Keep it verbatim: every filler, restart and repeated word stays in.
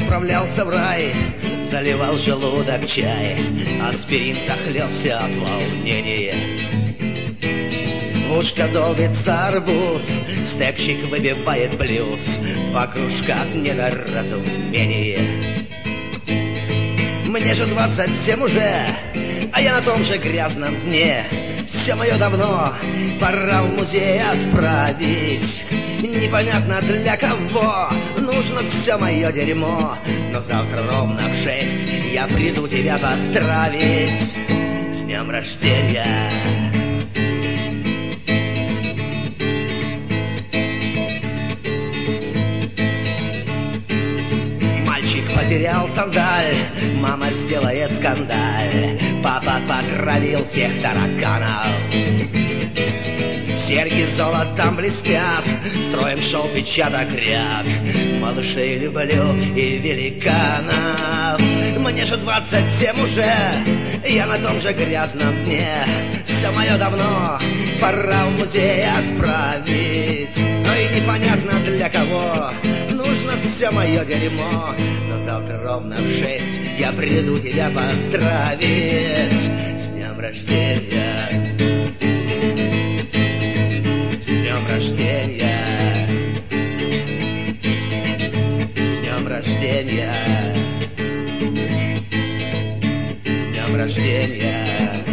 отправлялся в рай, заливал желудок чай, аспирин захлебся от волнения. В ушко долбится арбуз, степчик выбивает блюз, два кружка от недоразумения. Мне же двадцать семь уже, а я на том же грязном дне. Все мое давно пора в музей отправить. Непонятно для кого нужно все мое дерьмо, но завтра ровно в шесть я приду тебя поздравить. С днем рождения! Потерял сандаль, мама сделает скандаль, папа потравил всех тараканов. Серьги золотом блестят, строим шоу печаток ряд, малышей люблю и великанов. Мне же двадцать семь уже, я на том же грязном дне. Все мое давно пора в музей отправить, но и непонятно для кого нужно все мое дерьмо, но завтра ровно в шесть я приду тебя поздравить. С днем рождения! С днем рождения! С днем рождения! С днем рождения!